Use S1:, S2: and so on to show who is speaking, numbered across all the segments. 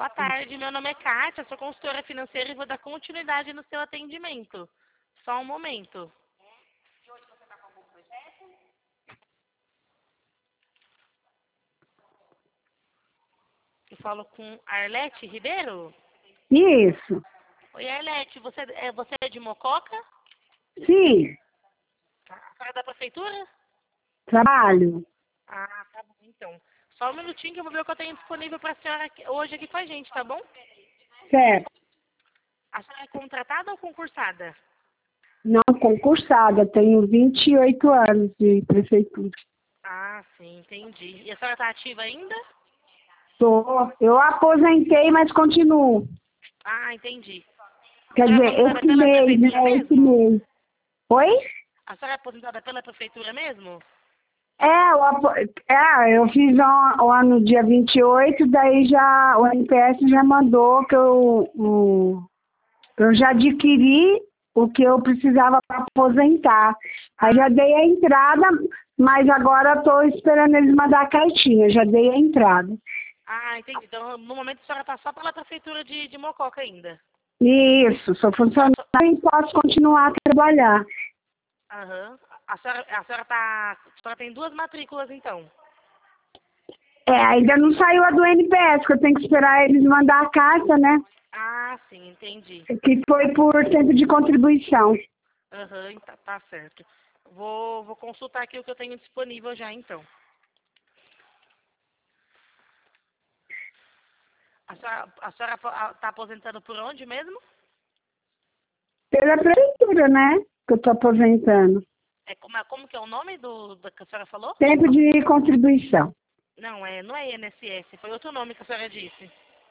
S1: Boa tarde, meu nome é Kátia, sou consultora financeira e vou dar continuidade no seu atendimento. Só um momento. Eu falo com Arlete Ribeiro?
S2: Isso,
S1: Oi, Arlete, você é de Mococa?
S2: sim,
S1: A senhora é da prefeitura?
S2: trabalho.
S1: Ah, tá bom, então. Só um minutinho que eu vou ver o que eu tenho disponível para a senhora hoje aqui com a gente, tá bom?
S2: Certo.
S1: A senhora é contratada ou concursada?
S2: Não concursada, tenho 28 anos de prefeitura.
S1: Ah, sim, entendi. E a senhora está ativa ainda?
S2: Eu aposentei, mas continuo.
S1: Ah, entendi. A
S2: Quer
S1: senhora é
S2: dizer,
S1: aposentada
S2: esse
S1: pela
S2: mês,
S1: prefeitura
S2: né? Esse
S1: mesmo?
S2: mês. Oi?
S1: A senhora é aposentada pela prefeitura mesmo?
S2: Eu fiz o ano dia 28, daí já o NPS já mandou que eu já adquiri o que eu precisava para aposentar. Aí já dei a entrada, mas agora estou esperando eles mandar a cartinha, já dei a entrada.
S1: Ah, entendi. Então, no momento a senhora está só pela prefeitura de Mococa ainda.
S2: Isso, sou funcionária e posso continuar a trabalhar.
S1: Aham. A senhora tem duas matrículas, então.
S2: Ainda não saiu a do NPS, que eu tenho que esperar eles mandar a carta, né?
S1: Ah, sim, entendi.
S2: Que foi por tempo de contribuição.
S1: Aham, tá certo. Vou consultar aqui o que eu tenho disponível já, então. A senhora está aposentando por onde mesmo?
S2: Pela prefeitura, né? Que eu estou aposentando.
S1: Como que é o nome do que a senhora falou?
S2: Tempo de contribuição.
S1: Não é INSS, foi outro nome que a senhora disse.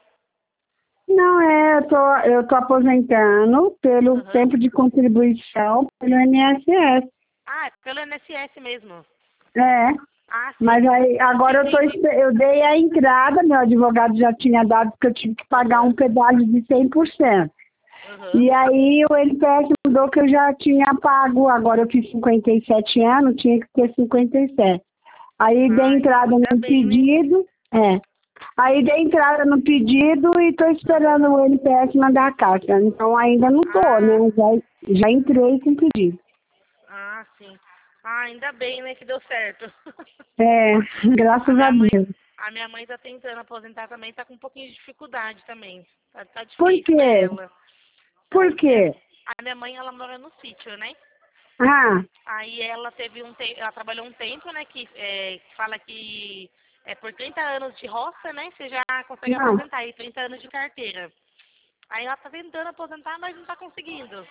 S2: Não, eu tô aposentando pelo
S1: Aham.
S2: tempo de contribuição pelo INSS.
S1: Ah, é pelo INSS mesmo.
S2: É,
S1: Ah, sim.
S2: mas aí agora
S1: Entendi.
S2: eu dei a entrada, meu advogado já tinha dado que eu tive que pagar um
S1: Aham.
S2: pedágio de 100%.
S1: Aham.
S2: E aí o NPS mudou que eu já tinha pago, agora eu fiz 57 anos, tinha que ter 57. Aí dei
S1: Ai,
S2: entrada
S1: ainda
S2: no
S1: bem, né?
S2: pedido, Aí dei entrada no pedido e estou
S1: Aham.
S2: esperando o NPS mandar a carta. Então ainda não estou, né?
S1: Ah,
S2: Já entrei com pedido.
S1: sim. Ah, ainda bem, né, que deu certo.
S2: É,
S1: A
S2: graças a
S1: minha mãe,
S2: Deus.
S1: a minha mãe tá tentando aposentar também, tá com um pouquinho de dificuldade também. Tá
S2: Por
S1: difícil pra
S2: quê?
S1: ela.
S2: Por
S1: Então,
S2: quê?
S1: a minha mãe, ela mora no sítio, né?
S2: Ah,
S1: Aí ela teve ela trabalhou um tempo, né, que fala que por 30 anos de roça, né, você já consegue
S2: não.
S1: aposentar, e 30 anos de carteira. Aí ela tá tentando aposentar, mas não tá conseguindo.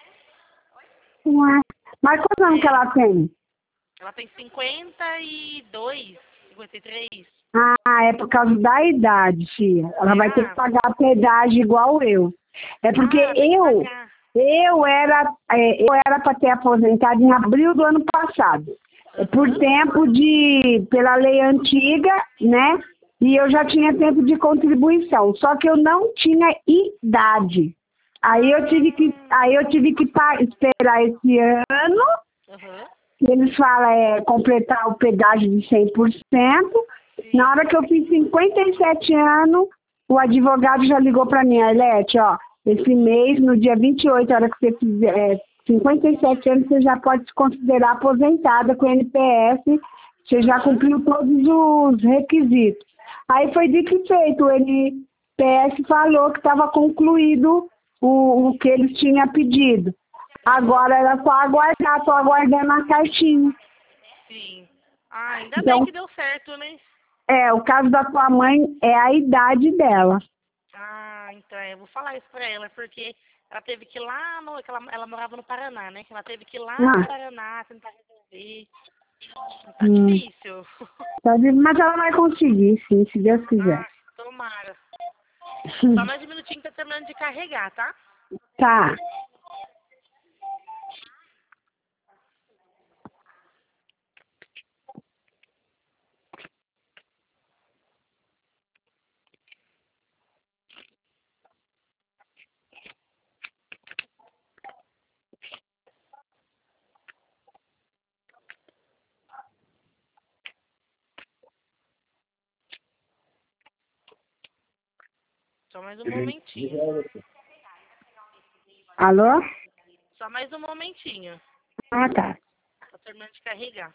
S2: Ué. Mas quantos anos que
S1: É,
S2: ela tem?
S1: ela tem 52, 53.
S2: Ah, é por causa da idade, filha. Ela vai ter que
S1: Será?
S2: pagar pedágio igual eu. É porque
S1: Ah, tem que pagar.
S2: eu era para ter aposentado em abril do ano passado. É por
S1: Aham.
S2: tempo pela lei antiga, né? E eu já tinha tempo de contribuição. Só que eu não tinha idade.
S1: Ah,
S2: Aí eu tive que esperar esse ano,
S1: aham.
S2: que eles falam completar o pedágio de 100%. Na
S1: Sim.
S2: hora que eu fiz 57 anos, o advogado já ligou para mim, Arlete, ó, esse mês, no dia 28, a hora que você fizer 57 anos, você já pode se considerar aposentada com o NPS, você já
S1: Aham.
S2: cumpriu todos os requisitos. Aí foi dito e feito, o NPS falou que estava concluído o que eles tinham pedido.
S1: Aham.
S2: Agora era só aguardar, estou aguardando a cartinha.
S1: Sim. Ah, ainda bem
S2: Então,
S1: que deu certo, né?
S2: o caso da tua mãe é a idade dela.
S1: Ah, então eu vou falar isso pra ela, porque ela teve que ir lá no. Que ela morava no Paraná, né? Ela teve que ir lá no
S2: Ah,
S1: Paraná tentar resolver. Tá
S2: hum,
S1: difícil.
S2: mas ela vai conseguir, sim, se Deus quiser.
S1: Ah, tomara. Só mais um minutinho que tá terminando de carregar, tá?
S2: Tá.
S1: Só mais um momentinho.
S2: Alô?
S1: Só mais um momentinho.
S2: Ah, tá.
S1: Tá terminando de carregar.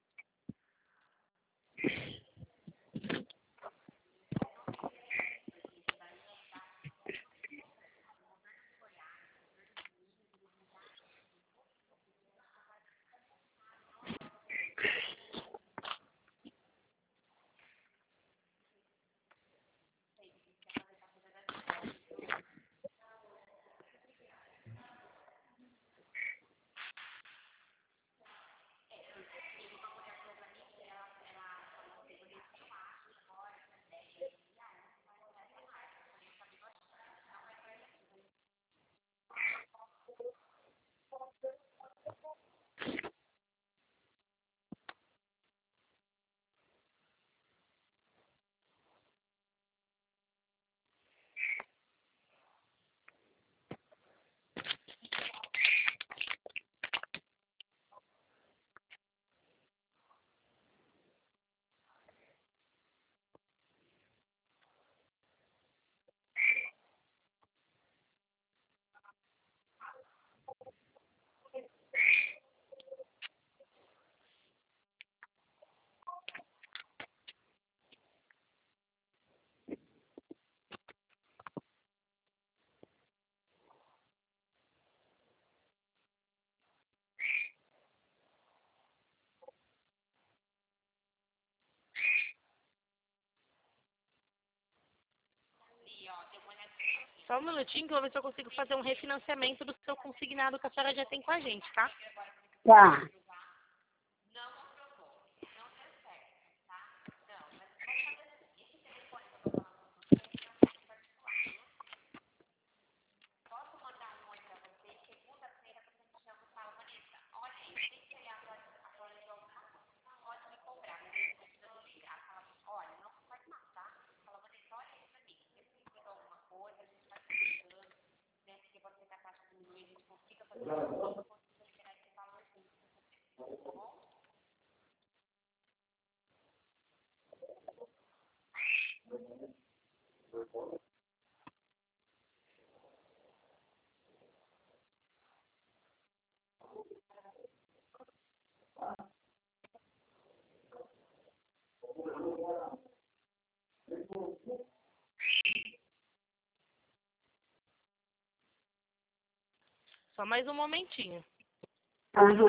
S1: Só um minutinho que eu vou ver se eu consigo fazer um refinanciamento do seu consignado que a senhora já tem com a gente, tá?
S2: Tá.
S1: Só mais um momentinho.
S2: Aham.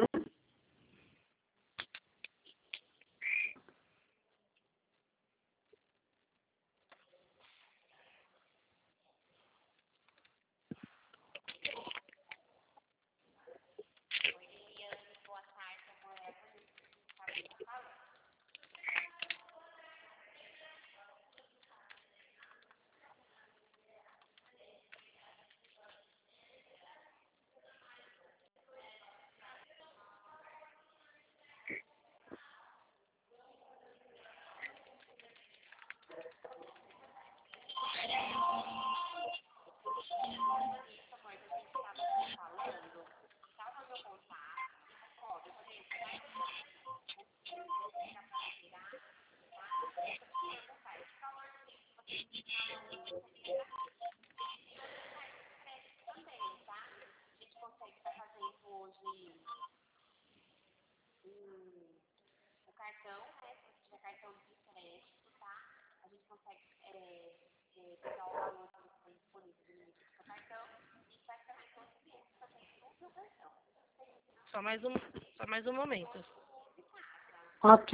S1: Só mais um momento.
S2: Ok.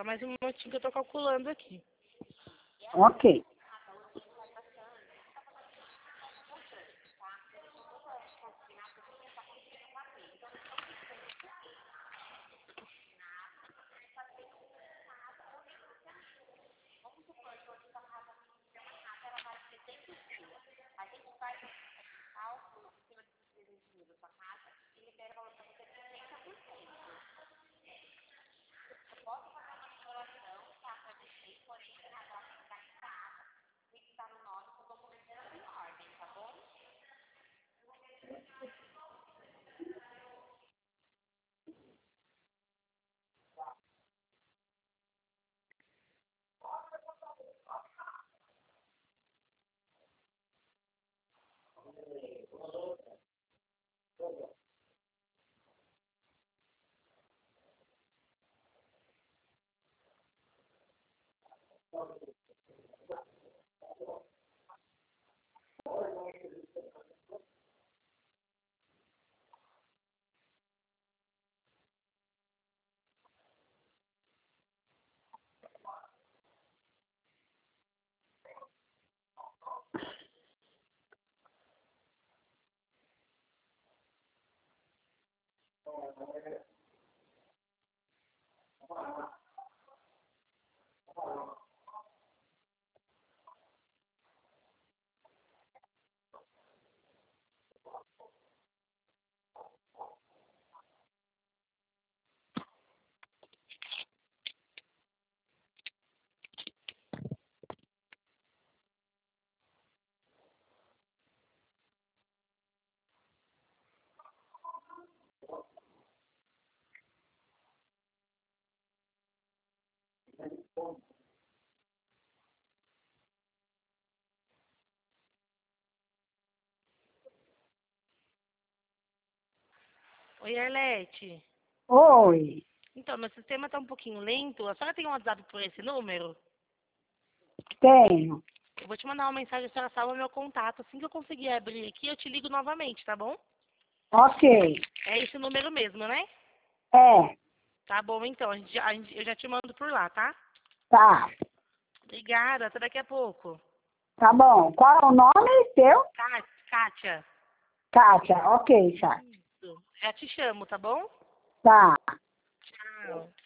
S1: Só mais um minutinho que eu tô calculando aqui.
S2: Ok.
S1: Oi, Arlete.
S2: Oi.
S1: Então, meu sistema tá um pouquinho lento. A senhora tem um WhatsApp por esse número?
S2: Tenho.
S1: Eu vou te mandar uma mensagem, a senhora salva meu contato. Assim que eu conseguir abrir aqui, eu te ligo novamente, tá bom?
S2: Ok.
S1: É esse número mesmo, né?
S2: É.
S1: Tá bom, então. Eu já te mando por lá, tá?
S2: Tá.
S1: Obrigada. Até daqui a pouco.
S2: Tá bom. Qual é o nome teu?
S1: Kátia.
S2: Kátia. Ok, Kátia.
S1: Isso. Já te chamo, tá bom?
S2: Tá.
S1: Tchau.